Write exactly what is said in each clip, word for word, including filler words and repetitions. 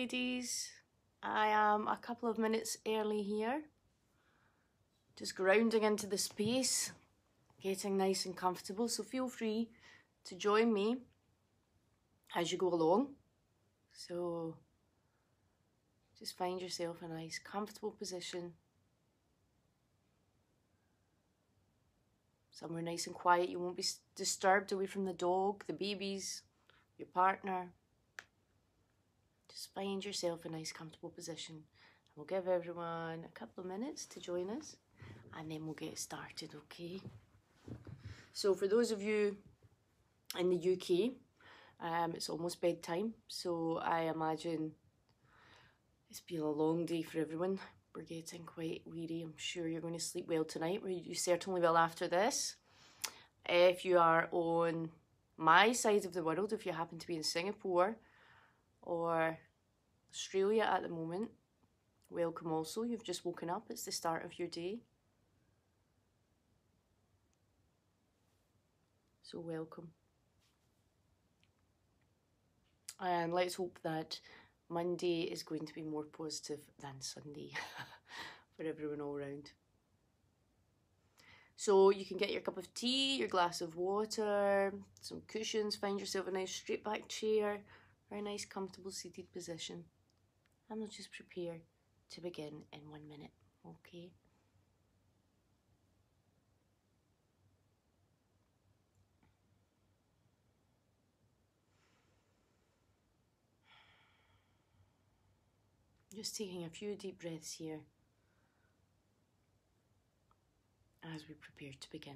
ladies. I am a couple of minutes early here. Just grounding into the space, getting nice and comfortable. So feel free to join me as you go along. So just find yourself a nice comfortable position. Somewhere nice and quiet. You won't be disturbed, away from the dog, the babies, your partner. Just find yourself a nice comfortable position. And we'll give everyone a couple of minutes to join us and then we'll get started, okay? So for those of you in the U K, um, it's almost bedtime, so I imagine it's been a long day for everyone. We're getting quite weary. I'm sure you're going to sleep well tonight. You certainly will after this. If you are on my side of the world, if you happen to be in Singapore or Australia at the moment, welcome also. You've just woken up. It's the start of your day. So welcome. And let's hope that Monday is going to be more positive than Sunday for everyone all around. So you can get your cup of tea, your glass of water, some cushions, find yourself a nice straight back chair or a nice comfortable seated position. And we'll just prepare to begin in one minute, okay? Just taking a few deep breaths here as we prepare to begin.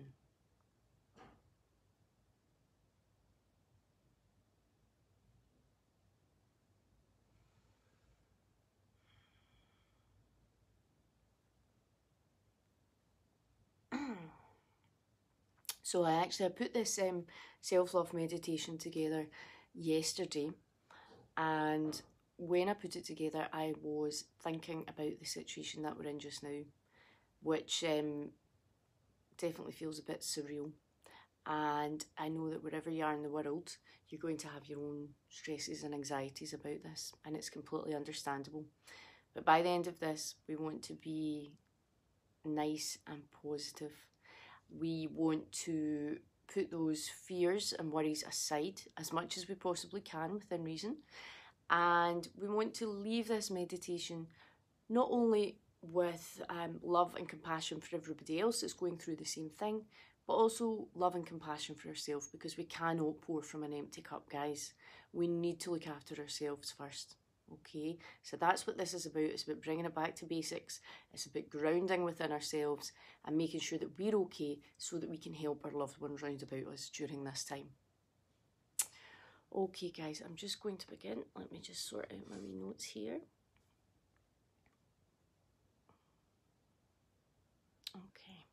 So I actually I put this um, self-love meditation together yesterday, and when I put it together I was thinking about the situation that we're in just now, which um, definitely feels a bit surreal. And I know that wherever you are in the world, you're going to have your own stresses and anxieties about this, and it's completely understandable. But by the end of this, we want to be nice and positive. We want to put those fears and worries aside as much as we possibly can within reason. And we want to leave this meditation not only with um, love and compassion for everybody else that's going through the same thing, but also love and compassion for ourselves, because we cannot pour from an empty cup, guys. We need to look after ourselves first, okay? So that's what this is about. It's about bringing it back to basics. It's about grounding within ourselves and making sure that we're okay so that we can help our loved ones round about us during this time. Okay, guys, I'm just going to begin. Let me just sort out my wee notes here. Okay.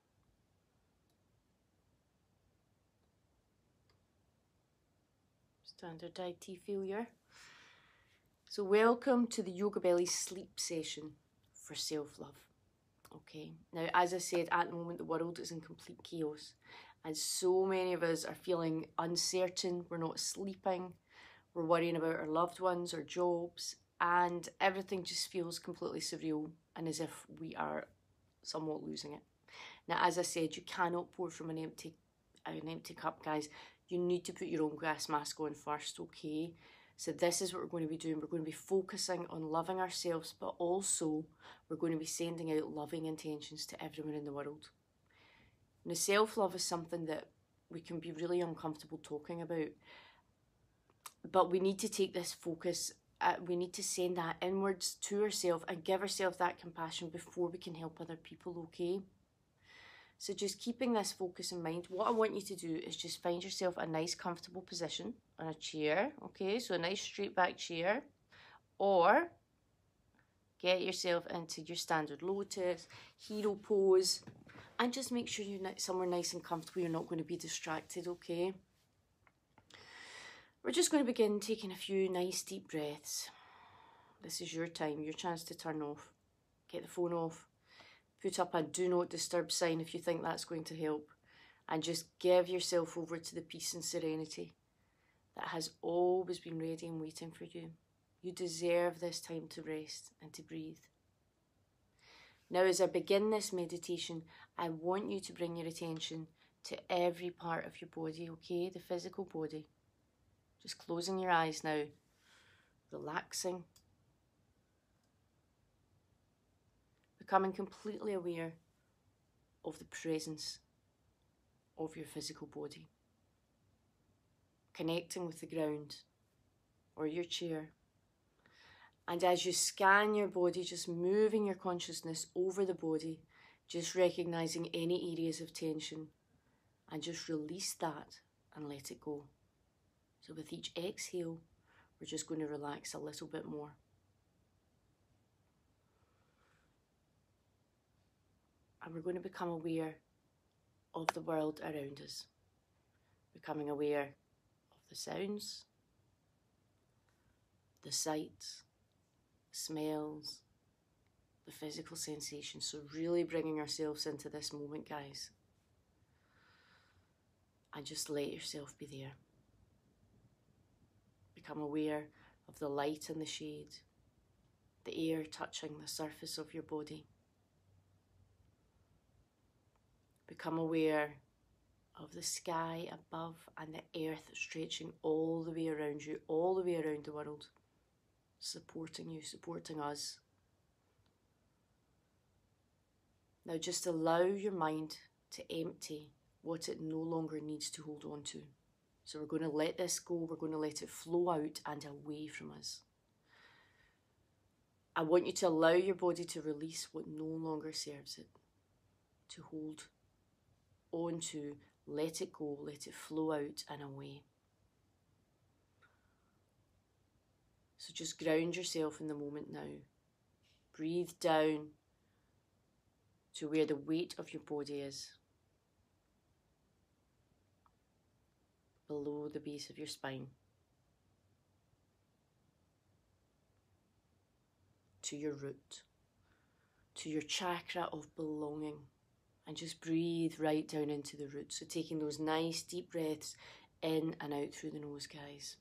Standard I T failure. So welcome to the Yoga Belly sleep session for self-love. Okay. Now, as I said, at the moment the world is in complete chaos, and so many of us are feeling uncertain. We're not sleeping. We're worrying about our loved ones, our jobs, and everything just feels completely surreal and as if we are somewhat losing it. Now, as I said, you cannot pour from an empty, an empty cup, guys. You need to put your own gas mask on first, okay? So this is what we're going to be doing. We're going to be focusing on loving ourselves, but also we're going to be sending out loving intentions to everyone in the world. Now, self-love is something that we can be really uncomfortable talking about, but we need to take this focus, uh, we need to send that inwards to ourselves and give ourselves that compassion before we can help other people, okay? So just keeping this focus in mind, what I want you to do is just find yourself a nice comfortable position on a chair, okay? So a nice straight back chair, or get yourself into your standard lotus, hero pose, and just make sure you're somewhere nice and comfortable. You're not going to be distracted, okay? We're just going to begin taking a few nice deep breaths. This is your time, your chance to turn off. Get the phone off. Put up a do not disturb sign if you think that's going to help. And just give yourself over to the peace and serenity that has always been ready and waiting for you. You deserve this time to rest and to breathe. Now, as I begin this meditation, I want you to bring your attention to every part of your body, okay? The physical body. Just closing your eyes now, relaxing, becoming completely aware of the presence of your physical body, connecting with the ground or your chair. And as you scan your body, just moving your consciousness over the body, just recognizing any areas of tension, and just release that and let it go. So with each exhale, we're just going to relax a little bit more. And we're going to become aware of the world around us. Becoming aware of the sounds, the sights, smells, the physical sensations. So really bringing ourselves into this moment, guys. And just let yourself be there. Become aware of the light and the shade, the air touching the surface of your body. Become aware of the sky above and the earth stretching all the way around you, all the way around the world, supporting you, supporting us. Now just allow your mind to empty what it no longer needs to hold on to. So we're going to let this go, we're going to let it flow out and away from us. I want you to allow your body to release what no longer serves it, to hold on to, let it go, let it flow out and away. So just ground yourself in the moment now. Breathe down to where the weight of your body is. Below the base of your spine. To your root. To your chakra of belonging. And just breathe right down into the root. So taking those nice deep breaths in and out through the nose, guys.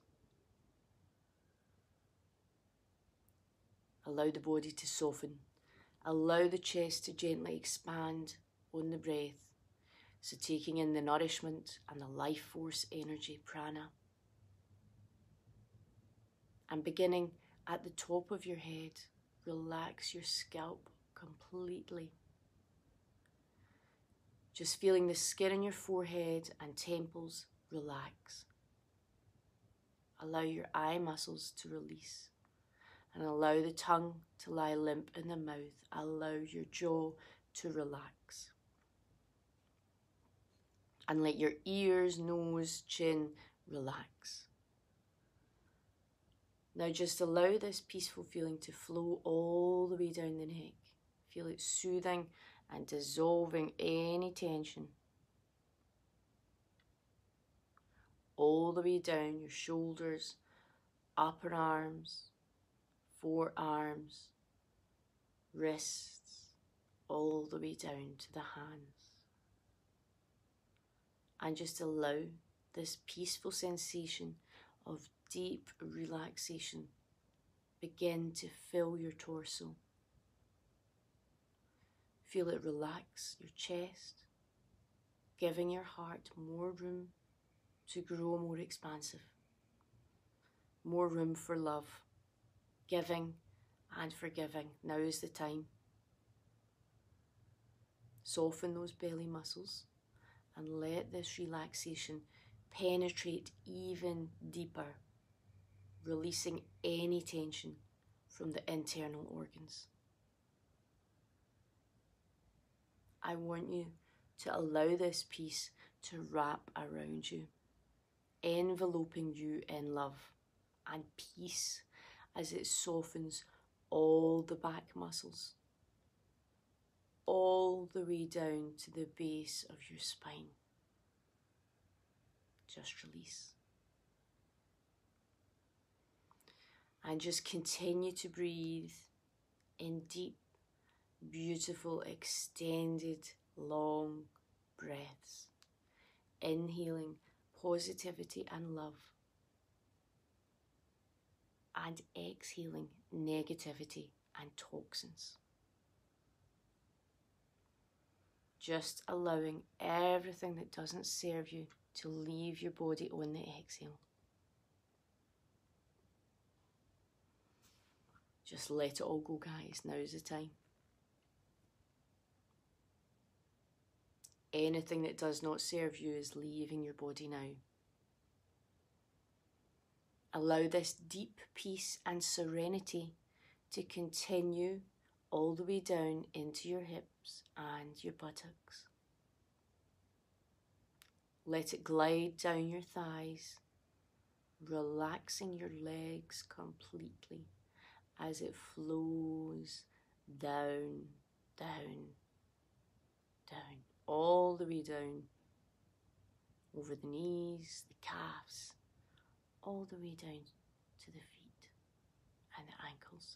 Allow the body to soften. Allow the chest to gently expand on the breath. So taking in the nourishment and the life force energy, prana. And beginning at the top of your head, relax your scalp completely. Just feeling the skin on your forehead and temples relax. Allow your eye muscles to release. And allow the tongue to lie limp in the mouth. Allow your jaw to relax. And let your ears, nose, chin relax. Now just allow this peaceful feeling to flow all the way down the neck. Feel it soothing and dissolving any tension. All the way down your shoulders, upper arms, forearms, wrists, all the way down to the hands. And just allow this peaceful sensation of deep relaxation begin to fill your torso. Feel it relax your chest, giving your heart more room to grow more expansive. More room for love, giving and forgiving. Now is the time. Soften those belly muscles and let this relaxation penetrate even deeper, releasing any tension from the internal organs. I want you to allow this peace to wrap around you, enveloping you in love and peace as it softens all the back muscles, all the way down to the base of your spine. Just release. And just continue to breathe in deep, beautiful, extended, long breaths. Inhaling positivity and love. and exhaling negativity and toxins. Just allowing everything that doesn't serve you to leave your body on the exhale. Just let it all go, guys. Now's the time. Anything that does not serve you is leaving your body now. Allow this deep peace and serenity to continue all the way down into your hips and your buttocks. Let it glide down your thighs, relaxing your legs completely as it flows down, down, down, all the way down, over the knees, the calves, all the way down to the feet and the ankles.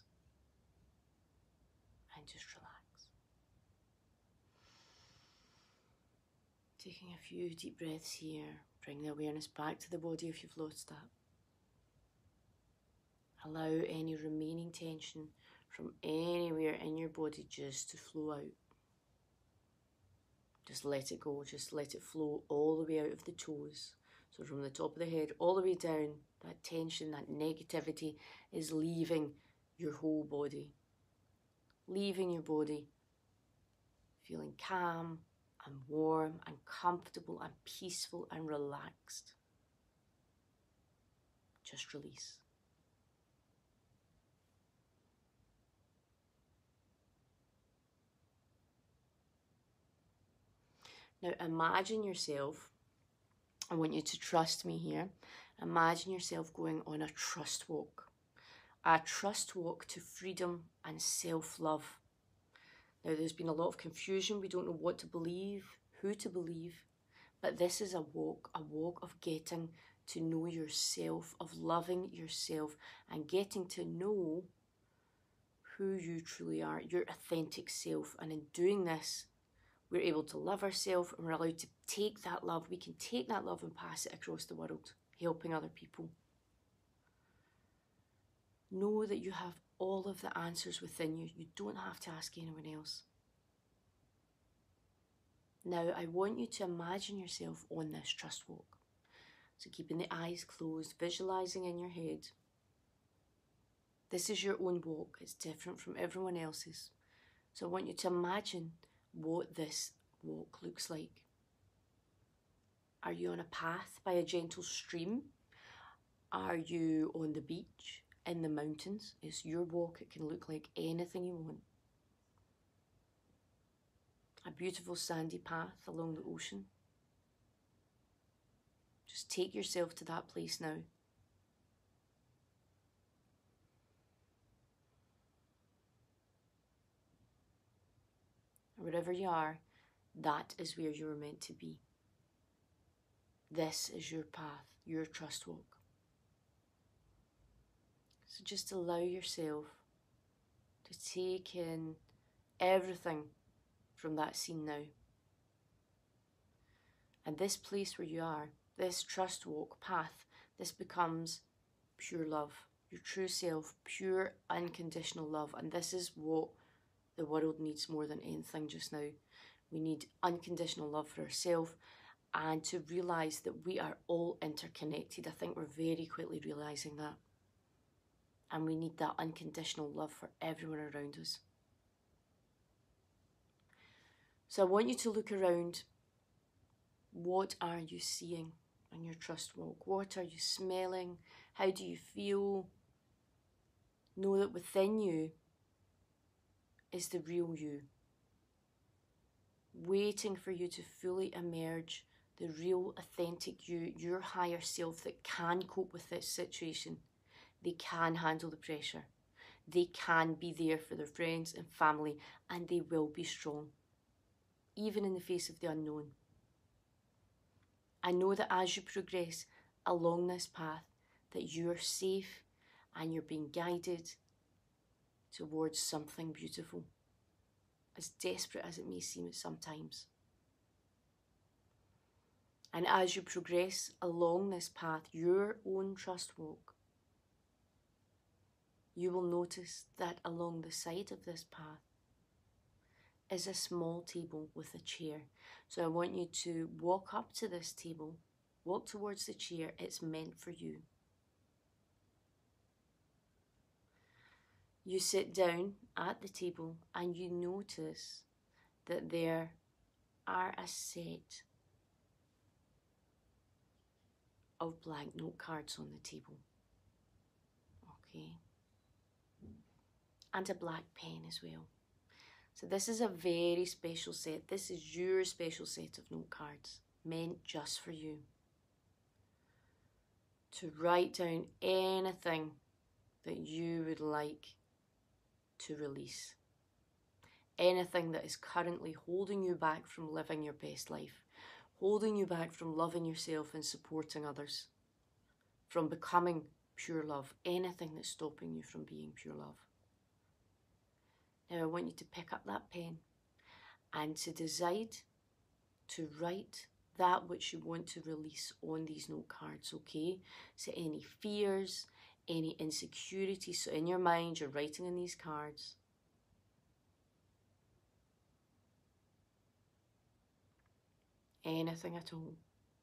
And just relax. Taking a few deep breaths here. Bring the awareness back to the body if you've lost that. Allow any remaining tension from anywhere in your body just to flow out. Just let it go. Just let it flow all the way out of the toes. So from the top of the head all the way down, that tension, that negativity is leaving your whole body. Leaving your body feeling calm and warm and comfortable and peaceful and relaxed. Just release. Now imagine yourself, I want you to trust me here, imagine yourself going on a trust walk. A trust walk to freedom and self-love. Now there's been a lot of confusion, we don't know what to believe, who to believe, but this is a walk, a walk of getting to know yourself, of loving yourself and getting to know who you truly are, your authentic self. And in doing this, we're able to love ourselves and we're allowed to take that love, we can take that love and pass it across the world, helping other people. Know that you have all of the answers within you. You don't have to ask anyone else. Now, I want you to imagine yourself on this trust walk. So keeping the eyes closed, visualizing in your head. This is your own walk. It's different from everyone else's. So I want you to imagine what this walk looks like. Are you on a path by a gentle stream? Are you on the beach? In the mountains? It's your walk. It can look like anything you want. A beautiful sandy path along the ocean. Just take yourself to that place now. Wherever you are, that is where you were meant to be. This is your path, your trust walk. So just allow yourself to take in everything from that scene now. And this place where you are, this trust walk path, this becomes pure love, your true self, pure unconditional love. And this is what the world needs more than anything just now. We need unconditional love for ourselves and to realise that we are all interconnected. I think we're very quickly realising that. And we need that unconditional love for everyone around us. So I want you to look around. What are you seeing on your trust walk? What are you smelling? How do you feel? Know that within you is the real you, waiting for you to fully emerge, the real authentic you, your higher self that can cope with this situation. They can handle the pressure. They can be there for their friends and family, and they will be strong, even in the face of the unknown. I know that as you progress along this path, that you are safe and you're being guided towards something beautiful, as desperate as it may seem at sometimes. And as you progress along this path, your own trust walk, you will notice that along the side of this path is a small table with a chair. So I want you to walk up to this table, walk towards the chair. It's meant for you. You sit down at the table and you notice that there are a set of blank note cards on the table. Okay. And a black pen as well. So this is a very special set. This is your special set of note cards, meant just for you. To write down anything that you would like to release. Anything that is currently holding you back from living your best life, holding you back from loving yourself and supporting others, from becoming pure love, anything that's stopping you from being pure love. Now I want you to pick up that pen and to decide to write that which you want to release on these note cards, okay? So any fears, any insecurities, so in your mind you're writing in these cards. Anything at all.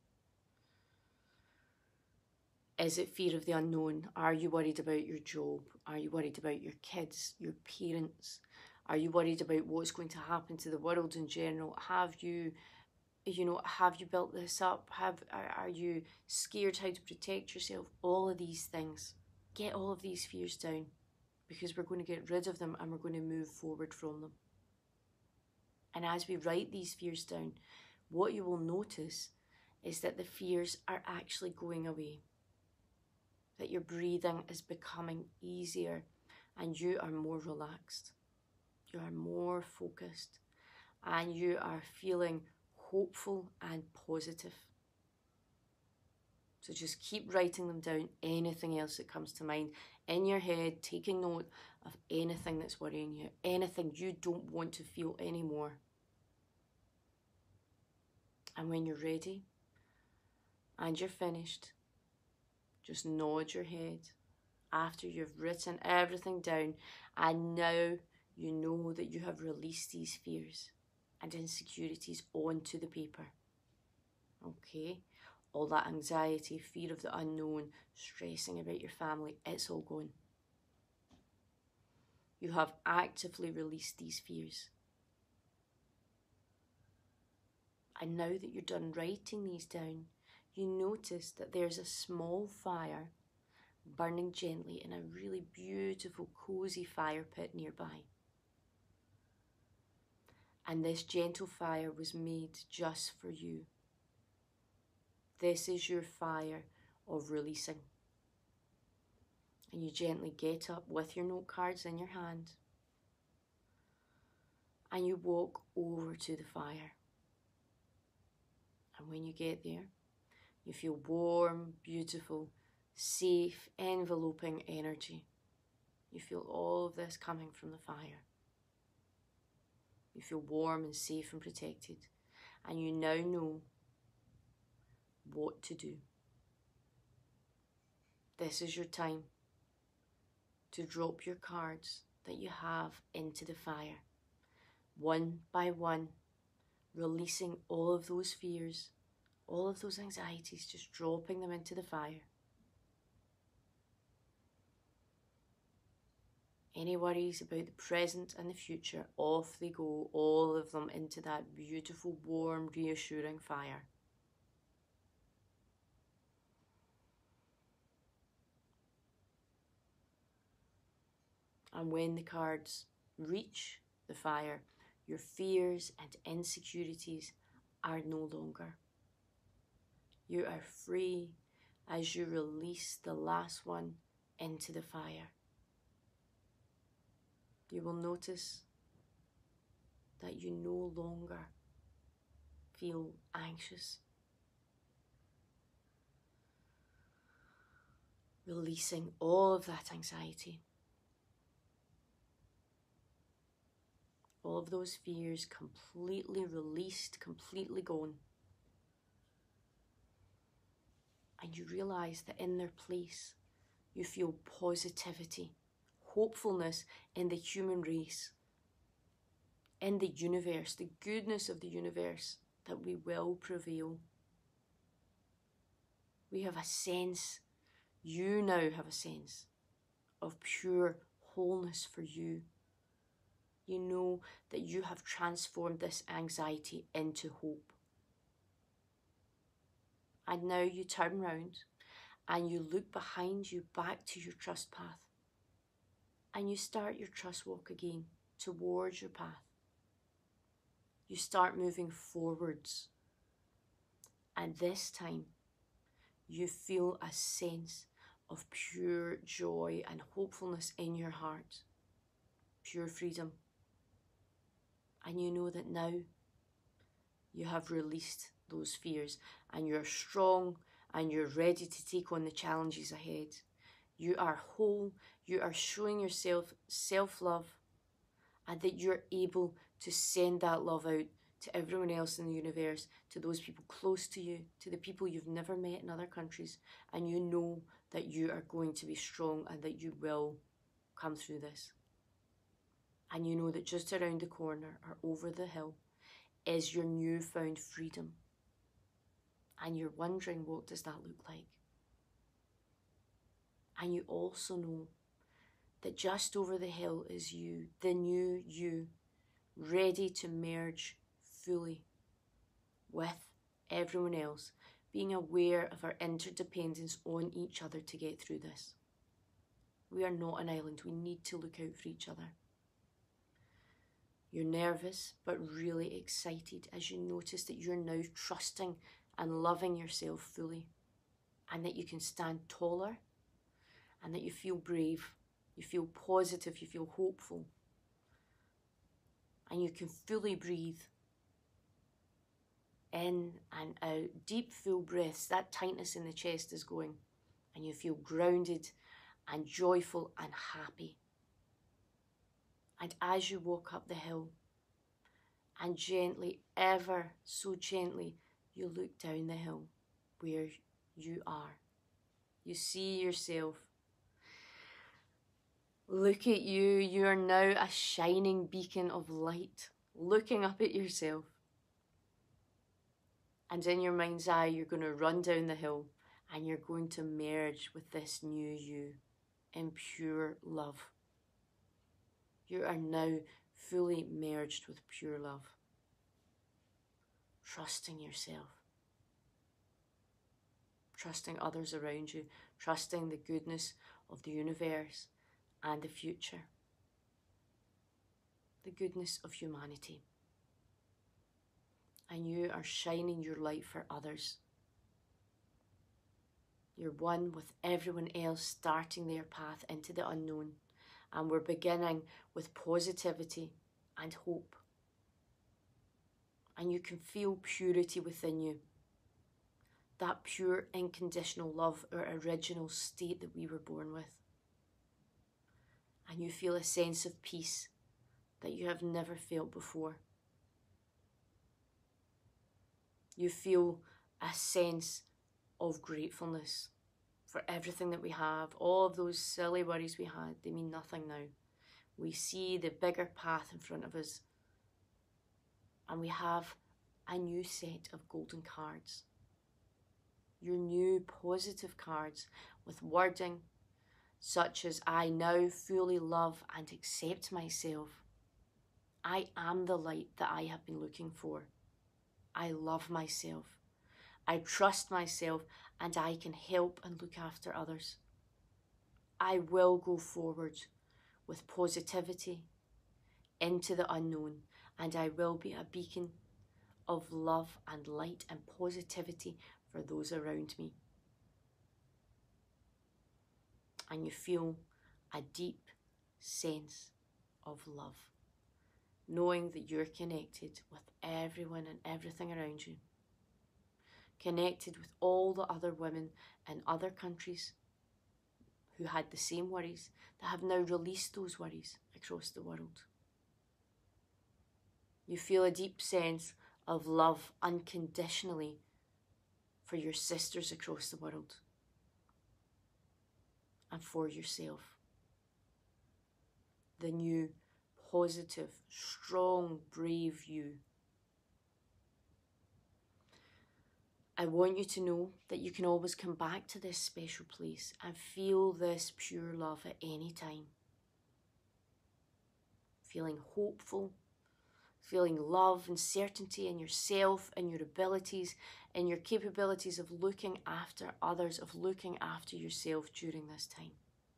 Is it fear of the unknown? Are you worried about your job? Are you worried about your kids, your parents? Are you worried about what's going to happen to the world in general? Have you, you know, have you built this up? Have, are, are you scared how to protect yourself? All of these things. Get all of these fears down, because we're going to get rid of them and we're going to move forward from them. And as we write these fears down, what you will notice is that the fears are actually going away. That your breathing is becoming easier and you are more relaxed. You are more focused and you are feeling hopeful and positive. So just keep writing them down, anything else that comes to mind in your head, taking note of anything that's worrying you, anything you don't want to feel anymore. And when you're ready and you're finished, just nod your head after you've written everything down, and now you know that you have released these fears and insecurities onto the paper. Okay? All that anxiety, fear of the unknown, stressing about your family, it's all gone. You have actively released these fears. And now that you're done writing these down, you notice that there's a small fire burning gently in a really beautiful, cozy fire pit nearby. And this gentle fire was made just for you. This is your fire of releasing. And you gently get up with your note cards in your hand and you walk over to the fire. And when you get there, you feel warm, beautiful, safe, enveloping energy. You feel all of this coming from the fire. You feel warm and safe and protected. And you now know what to do. This is your time to drop your cards that you have into the fire. One by one, releasing all of those fears, all of those anxieties, just dropping them into the fire. Any worries about the present and the future, off they go, all of them into that beautiful, warm, reassuring fire. And when the cards reach the fire, your fears and insecurities are no longer. You are free as you release the last one into the fire. You will notice that you no longer feel anxious. Releasing all of that anxiety. All of those fears completely released, completely gone. And you realize that in their place, you feel positivity, hopefulness in the human race, in the universe, the goodness of the universe, that we will prevail. We have a sense, you now have a sense of pure wholeness for you. You know that you have transformed this anxiety into hope. And now you turn round and you look behind you back to your trust path. And you start your trust walk again towards your path. You start moving forwards. And this time, you feel a sense of pure joy and hopefulness in your heart. Pure freedom. And you know that now you have released those fears and you're strong and you're ready to take on the challenges ahead. You are whole. You are showing yourself self-love, and that you're able to send that love out to everyone else in the universe, to those people close to you, to the people you've never met in other countries, and you know that you are going to be strong and that you will come through this. And you know that just around the corner or over the hill is your newfound freedom. And you're wondering, what does that look like? And you also know that just over the hill is you, the new you, ready to merge fully with everyone else, being aware of our interdependence on each other to get through this. We are not an island. We need to look out for each other. You're nervous, but really excited as you notice that you're now trusting and loving yourself fully, and that you can stand taller, and that you feel brave, you feel positive, you feel hopeful, and you can fully breathe in and out, deep full breaths. That tightness in the chest is going, and you feel grounded and joyful and happy. And as you walk up the hill, and gently, ever so gently, you look down the hill where you are. You see yourself. Look at you. You are now a shining beacon of light, looking up at yourself. And in your mind's eye, you're going to run down the hill and you're going to merge with this new you in pure love. You are now fully merged with pure love. Trusting yourself. Trusting others around you. Trusting the goodness of the universe and the future. The goodness of humanity. And you are shining your light for others. You're one with everyone else starting their path into the unknown. And we're beginning with positivity and hope. And you can feel purity within you. That pure, unconditional love, our original state that we were born with. And you feel a sense of peace that you have never felt before. You feel a sense of gratefulness for everything that we have. All of those silly worries we had, they mean nothing now. We see the bigger path in front of us. And we have a new set of golden cards. Your new positive cards with wording such as, I now fully love and accept myself. I am the light that I have been looking for. I love myself. I trust myself and I can help and look after others. I will go forward with positivity into the unknown, and I will be a beacon of love and light and positivity for those around me. And you feel a deep sense of love, knowing that you're connected with everyone and everything around you, connected with all the other women in other countries who had the same worries, that have now released those worries across the world. You feel a deep sense of love unconditionally for your sisters across the world and for yourself. the new, positive, strong, brave you. I want you to know that you can always come back to this special place and feel this pure love at any time. Feeling hopeful, feeling love and certainty in yourself and your abilities and your capabilities of looking after others, of looking after yourself during this time.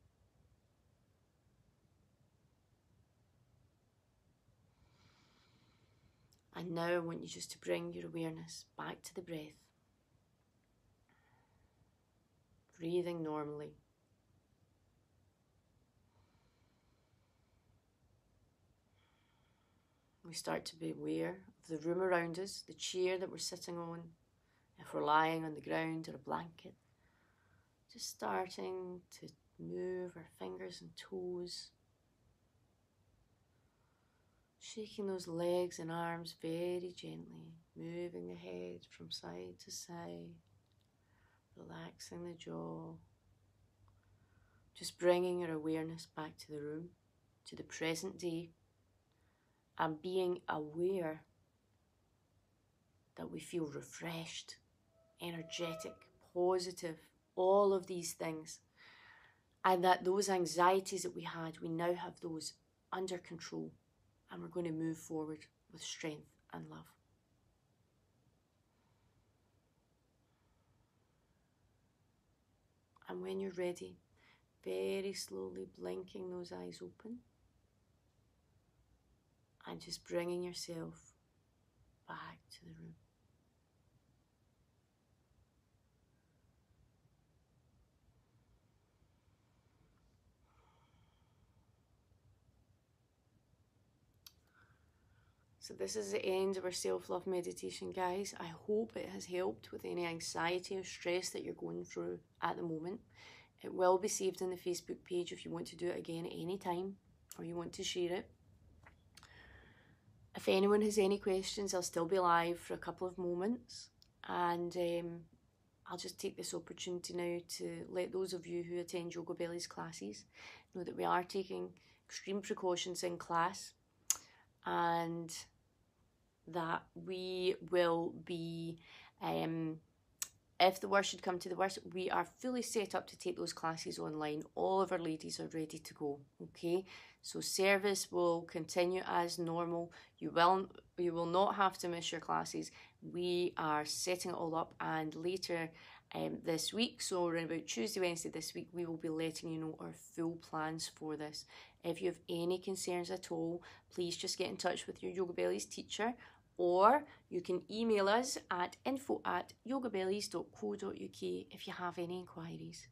And now I want you just to bring your awareness back to the breath. Breathing normally. We start to be aware of the room around us, the chair that we're sitting on, if we're lying on the ground or a blanket. Just starting to move our fingers and toes. Shaking those legs and arms very gently, moving the head from side to side, relaxing the jaw. Just bringing our awareness back to the room, to the present day, and being aware that we feel refreshed, energetic, positive, all of these things. And that those anxieties that we had, we now have those under control. And we're going to move forward with strength and love. And when you're ready, very slowly blinking those eyes open. And just bringing yourself back to the room. So this is the end of our self-love meditation, guys. I hope it has helped with any anxiety or stress that you're going through at the moment. It will be saved on the Facebook page if you want to do it again at any time or you want to share it. If anyone has any questions, I'll still be live for a couple of moments, and um, I'll just take this opportunity now to let those of you who attend Yoga Belly's classes know that we are taking extreme precautions in class, and that we will be, um, if the worst should come to the worst, we are fully set up to take those classes online. All of our ladies are ready to go, okay? So service will continue as normal. You will, you will not have to miss your classes. We are setting it all up, and later um, this week, so around about Tuesday, Wednesday this week, we will be letting you know our full plans for this. If you have any concerns at all, please just get in touch with your Yoga Bellies teacher, or you can email us at info at yogabellies dot co dot uk if you have any inquiries.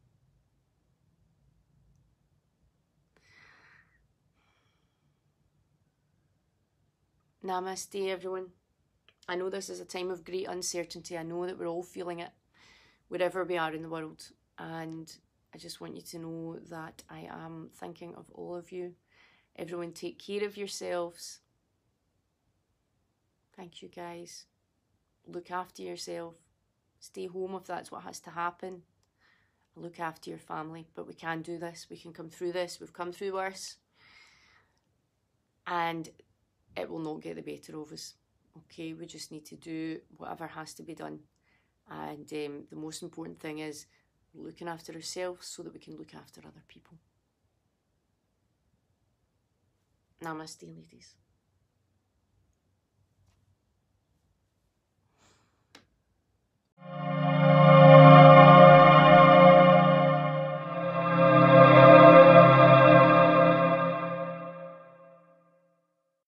Namaste, everyone. I know this is a time of great uncertainty. I know that we're all feeling it wherever we are in the world. And I just want you to know that I am thinking of all of you. Everyone, take care of yourselves. Thank you, guys. Look after yourself. Stay home if that's what has to happen. Look after your family. But we can do this. We can come through this. We've come through worse. And it will not get the better of us. Okay, we just need to do whatever has to be done. And um, the most important thing is looking after ourselves so that we can look after other people. Namaste, ladies.